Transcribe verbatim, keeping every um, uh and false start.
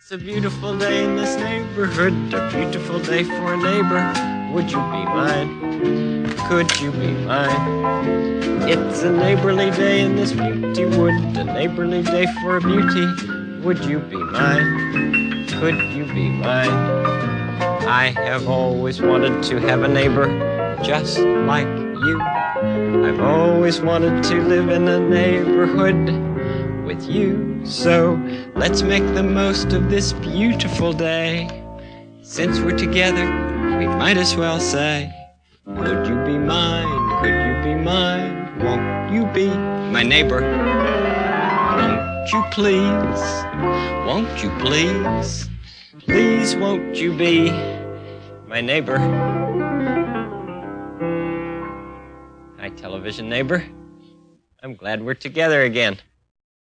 It's a beautiful day in this neighborhood, a beautiful day for a neighbor. Would you be mine? Could you be mine? It's a neighborly day in this beauty wood, a neighborly day for a beauty. Would you be mine? Could you be mine? I have always wanted to have a neighbor just like you. I've always wanted to live in a neighborhood with you. So let's make the most of this beautiful day. Since we're together, we might as well say, would you be mine? Could you be mine? Won't you be my neighbor? Won't you please? Won't you please? Please won't you be my neighbor? Hi, television neighbor. I'm glad we're together again.